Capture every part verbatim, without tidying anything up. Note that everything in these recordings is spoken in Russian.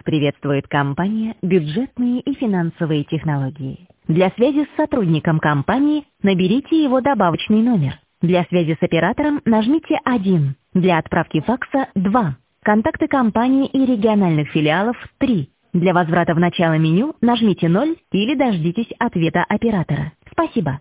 приветствует компания «Бюджетные и финансовые технологии». Для связи с сотрудником компании наберите его добавочный номер. Для связи с оператором нажмите один. Для отправки факса два. Контакты компании и региональных филиалов три. Для возврата в начало меню нажмите ноль или дождитесь ответа оператора. Спасибо.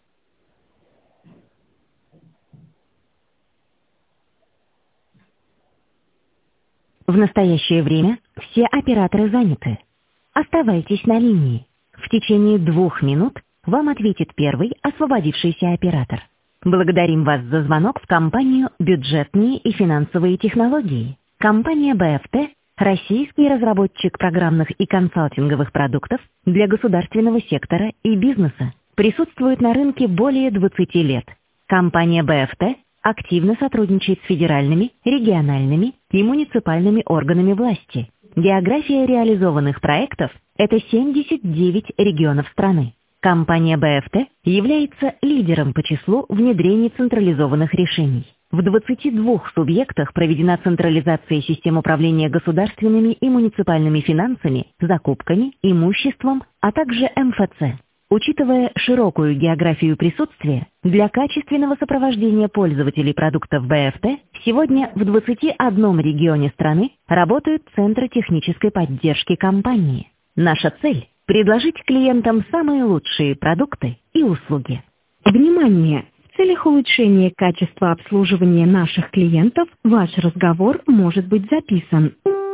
В настоящее время все операторы заняты. Оставайтесь на линии. В течение двух минут вам ответит первый освободившийся оператор. Благодарим вас за звонок в компанию «Бюджетные и финансовые технологии». Компания бэ эф тэ– российский разработчик программных и консалтинговых продуктов для государственного сектора и бизнеса. Присутствует на рынке более двадцати лет. Компания бэ эф тэ активно сотрудничает с федеральными, региональными и муниципальными органами власти. География реализованных проектов – это семьдесят девять регионов страны. Компания бэ эф тэ является лидером по числу внедрений централизованных решений. В двадцати двух субъектах проведена централизация систем управления государственными и муниципальными финансами, закупками, имуществом, а также эм эф цэ. Учитывая широкую географию присутствия, для качественного сопровождения пользователей продуктов бэ эф тэ сегодня в двадцати одном регионе страны работают центры технической поддержки компании. Наша цель – предложить клиентам самые лучшие продукты и услуги. Внимание! В целях улучшения качества обслуживания наших клиентов ваш разговор может быть записан.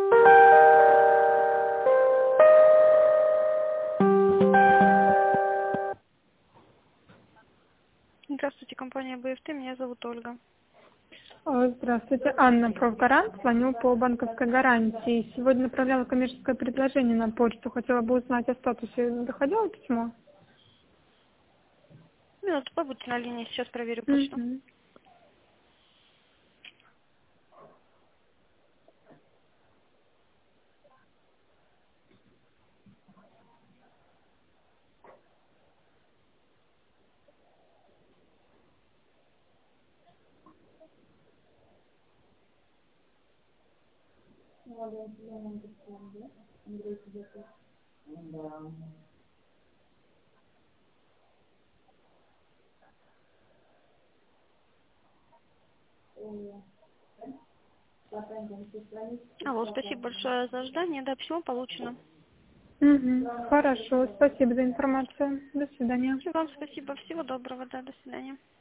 Здравствуйте, компания бэ эф тэ, меня зовут Ольга. Здравствуйте, Анна, профгарант, звоню по банковской гарантии. Сегодня направляла коммерческое предложение на почту, хотела бы узнать о статусе. Доходило письмо? Минуту, побудьте на линии, сейчас проверю почту. Mm-hmm. Алло, спасибо большое за ожидание, да, письмо получено. Угу. Хорошо, спасибо за информацию. До свидания. Вам спасибо, всего доброго, да, до свидания.